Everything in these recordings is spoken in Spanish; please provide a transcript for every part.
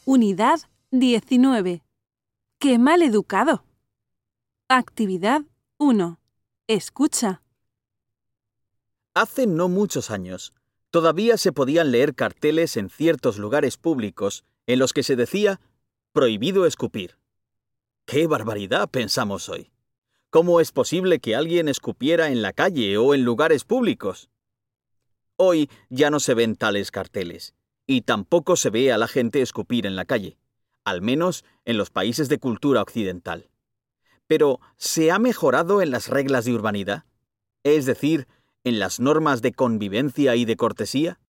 Unidad 19. ¡Qué mal educado! Actividad 1. Escucha. Hace no muchos años, todavía se podían leer carteles en ciertos lugares públicos en los que se decía «prohibido escupir». ¡Qué barbaridad!, pensamos hoy. ¿Cómo es posible que alguien escupiera en la calle o en lugares públicos? Hoy ya no se ven tales carteles, y tampoco se ve a la gente escupir en la calle, al menos en los países de cultura occidental. Pero, ¿se ha mejorado en las reglas de urbanidad? Es decir, en las normas de convivencia y de cortesía.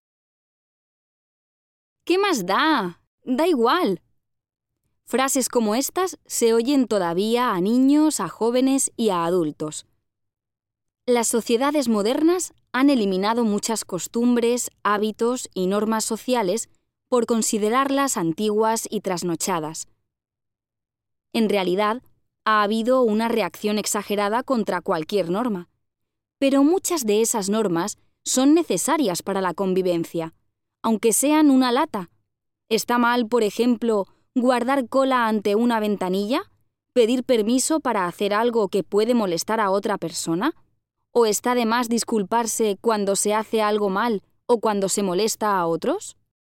¿Qué más da? Da igual. Frases como estas se oyen todavía a niños, a jóvenes y a adultos. Las sociedades modernas han eliminado muchas costumbres, hábitos y normas sociales por considerarlas antiguas y trasnochadas. En realidad, ha habido una reacción exagerada contra cualquier norma, pero muchas de esas normas son necesarias para la convivencia, aunque sean una lata. ¿Está mal, por ejemplo, guardar cola ante una ventanilla? ¿Pedir permiso para hacer algo que puede molestar a otra persona? ¿O está de más disculparse cuando se hace algo mal o cuando se molesta a otros?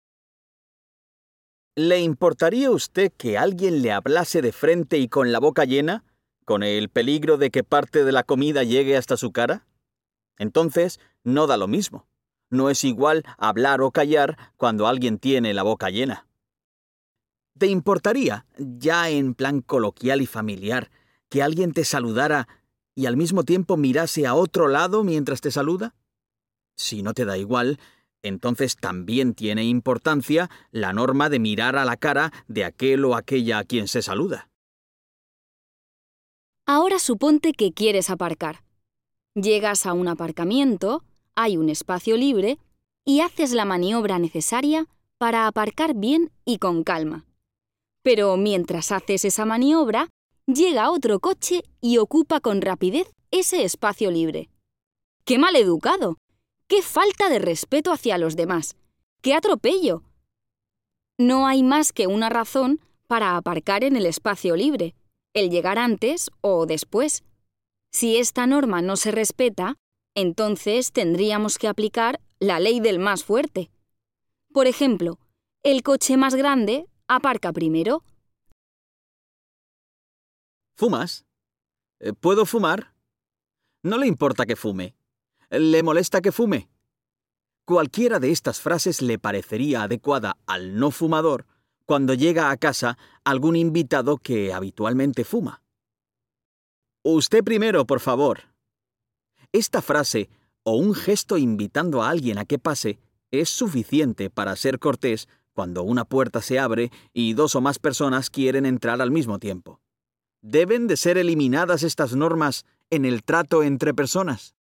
¿Le importaría a usted que alguien le hablase de frente y con la boca llena, con el peligro de que parte de la comida llegue hasta su cara? Entonces, no da lo mismo. No es igual hablar o callar cuando alguien tiene la boca llena. ¿Te importaría, ya en plan coloquial y familiar, que alguien te saludara y al mismo tiempo mirase a otro lado mientras te saluda? Si no te da igual, entonces también tiene importancia la norma de mirar a la cara de aquel o aquella a quien se saluda. Ahora suponte que quieres aparcar. Llegas a un aparcamiento, hay un espacio libre y haces la maniobra necesaria para aparcar bien y con calma. Pero mientras haces esa maniobra, llega otro coche y ocupa con rapidez ese espacio libre. ¡Qué maleducado! ¡Qué falta de respeto hacia los demás! ¡Qué atropello! No hay más que una razón para aparcar en el espacio libre, el llegar antes o después. Si esta norma no se respeta, entonces tendríamos que aplicar la ley del más fuerte. Por ejemplo, el coche más grande aparca primero. ¿Fumas? ¿Puedo fumar? No le importa que fume. ¿Le molesta que fume? Cualquiera de estas frases le parecería adecuada al no fumador cuando llega a casa algún invitado que habitualmente fuma. Usted primero, por favor. Esta frase, o un gesto invitando a alguien a que pase, es suficiente para ser cortés cuando una puerta se abre y dos o más personas quieren entrar al mismo tiempo. ¿Deben de ser eliminadas estas normas en el trato entre personas?